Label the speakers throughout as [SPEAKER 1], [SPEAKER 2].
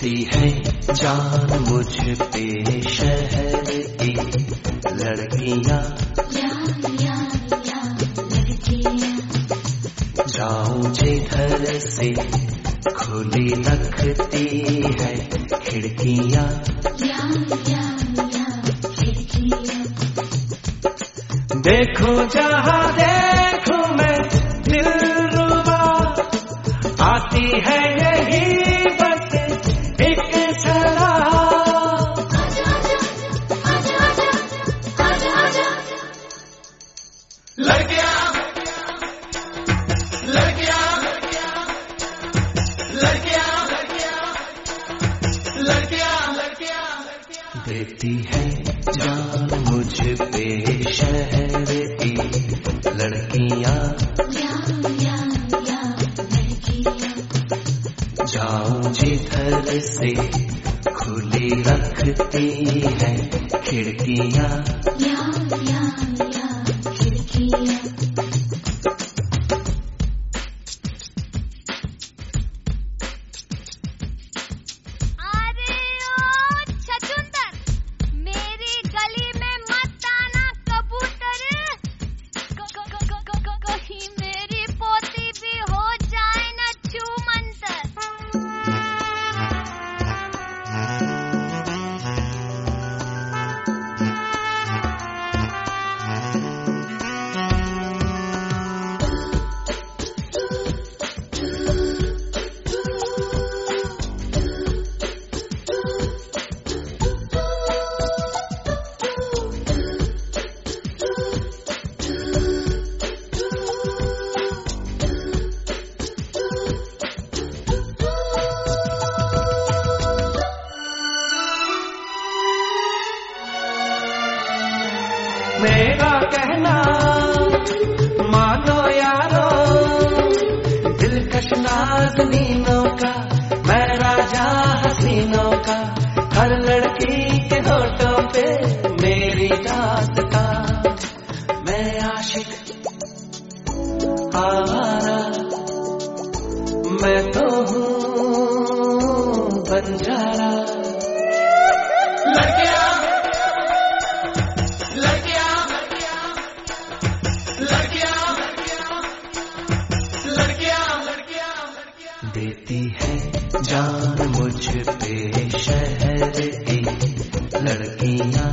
[SPEAKER 1] देती है जान मुझ पे शहर की लड़कियां, जाऊं जिधर से खुली रखती है खिड़कियां, देखो जहां देखूं मैं दिलरुबा, आती है यही बस एक सलाह। लड़कियां लड़कियां लड़कियां लड़कियां लड़कियां देती है जान मुझ पे शहर की लड़कियां, जाऊं जिधर से खुली रखती है खिड़कियां, मेरा कहना मानो यारो, दिलकश नाज़नीनों का मैं राजा हसीनों का, हर लड़की के होठों पे मेरी दास्तां, मैं आशिक आवारा, मैं तो हूँ बंजारा। लड़कियां देती है जान मुझ पे शहर की लड़कियां,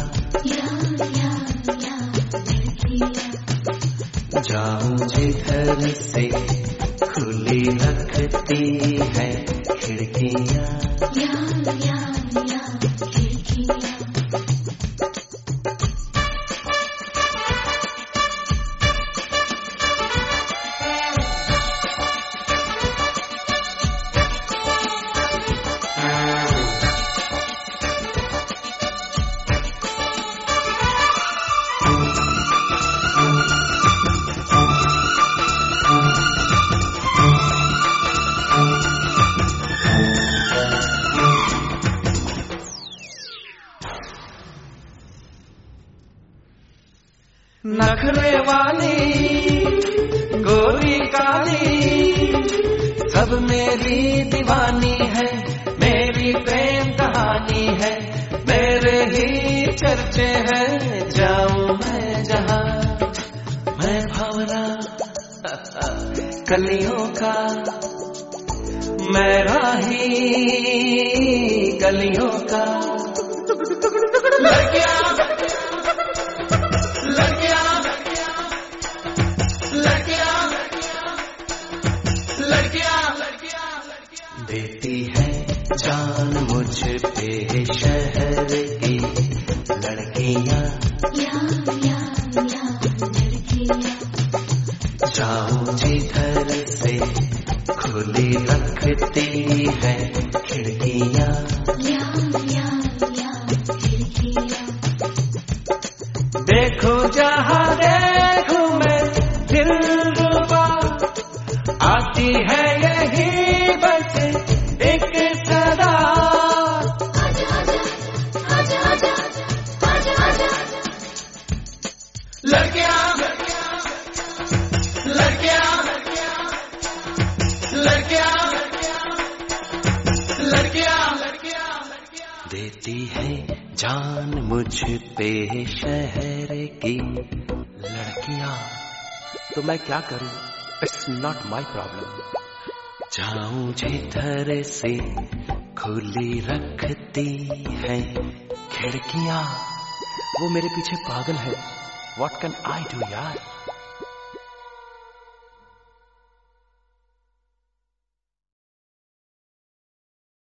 [SPEAKER 1] जाऊं जिधर से खुली रखती है खिड़कियां, नखरे वाली गोरी काली सब मेरी दीवानी है, मेरी प्रेम कहानी है, मेरे ही चर्चे हैं, जाऊं मैं जहां, मैं भंवरा कलियों का, मैं राही गलियों का। लड़कियां देती है जान मुझ पे शहर की लड़कियां, जाऊं जिधर से खुली रखती है खिड़कियां, देखो जहां देखूं मैं दिलरुबा, आती है यही बस एक सदा। लड़कियां लड़कियां लड़कियां लड़कियां लड़कियां जान मुझ पे शहर की लड़कियां, तो मैं क्या करूं? It's not my problem. जाऊं जिधर से खुली रखती है खिड़कियां, वो मेरे पीछे पागल है। व्हाट कैन आई डू यार?